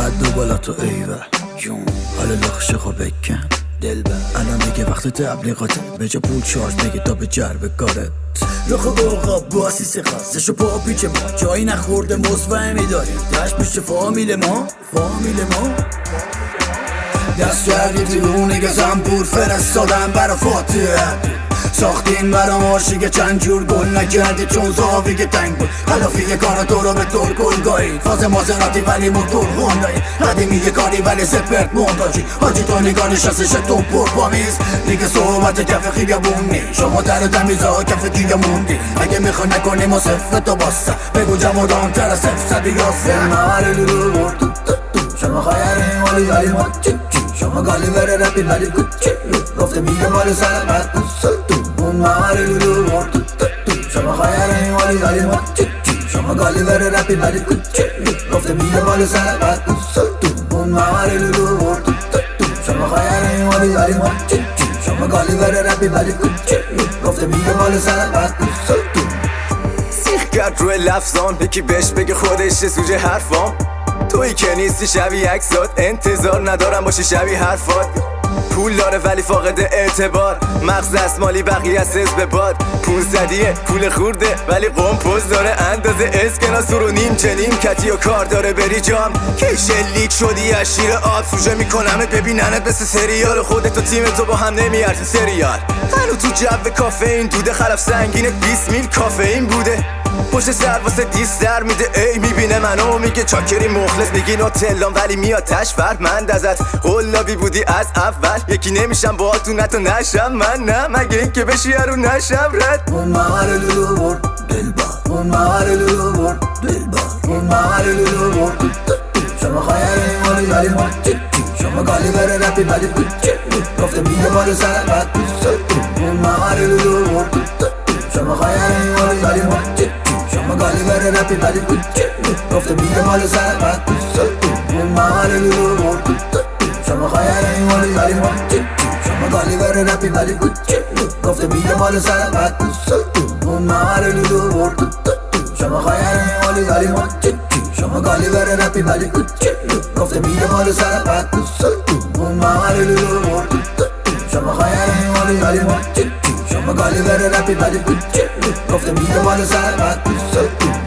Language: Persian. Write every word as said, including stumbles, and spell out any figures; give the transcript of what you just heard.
قد و بالا تو ایوه جون حالا لخشقو بکن دلبر الان دیگه وقت تبلیغاته به جا پول شارژ بگی تا به جرب کارت رخ برقا باسی سخازشو پا پیچ ما جایی نخورده مصفهمی داریم دشت میشه فامیل ما فامیل ما دست کردی دیرونه که زنبور فرستادن برا فاتحه ساختین برام عاشق چند جور گل نکردی چون زاویه تنگ بود خلافی کارا تو رو به طور گل گاهی فاز مازراتی ولی موتور هوندایی قدیمی کاری ولی سپرت مونتاجی حاجی تو نگاه نشستش تو پر پامیز دیگه صحبت کف خیابون نی شما در تمیزا کف گیگه موندی اگه میخوای نکنی ما صفر تو باسته بگو جمعدان تر از صفر صد یاسه نوار لولو برد شما خیاریم ولی ولی ما چی چی شما گالی بره رپی ولی کچی گفته میگه مال سلامت اون مواری لولو برد شما خیاریم ولی ولی ما چی چی شما گالی بره رپی ولی کچی گفته میگه مال سلامت اون مواری لولو برد شما خیاریم ولی ولی ما چی چی شما گالی بره رپی ولی کچی گفته میگه مال سلامت سیخ کرد روی لفظان یکی بهش بگه خودش سوژه حرفام تویی که نیستی شبیه عکسات انتظار ندارم باشی شبیه حرفات پول داره ولی فاقد اعتبار مغز اسمالی بقیه از حزب باد پونصدیه پول خورده ولی قمپوز داره اندازه اسکناسور و نیم چنیم کتی و کار داره بری جام که شلیک شدی از شیر آب سوژه میکنمت ببیننت مثل سریال خودت و تیم تو با هم نمیارزی سریال هنو تو جو کافئین دوده خلف سنگینت بیست میل کافئین بوده پشت سر واسه دیس در میده ای میبینه منو میگه چاکری مخلص میگی نوتلام ولی میاد تشفرمند ازت قلابی بودی از اول یکی نمیشم با تو نتو نشم من نه مگه این که بشی رو نشم رد اون موار لولو برد دلبر اون موار لولو برد دلبر اون موار لولو برد شما خیاریم ولی ولی ما چی چی شما گالی بره رپی ولی کچی گفته میگه مال سلامت اون موار لولو برد شما خیاریم ولی ولی ما چی شما گالی بره رپی ولی کچی گفته میگه مال سلامت اون موار لولو برد شما خیاریم ولی ولی ما چی شما گالی بره رپی ولی کچی گفته میگه مال سلامت اون موار لولو برد شما خیاریم ولی ولی ما چی شما گالی بره رپی ولی کچی گفته میگه مال سلامت اون موار لولو برد شما خیاریم ولی ولی ما چی شما گالی بره رپی ولی کچی گفته میگه مال سلامت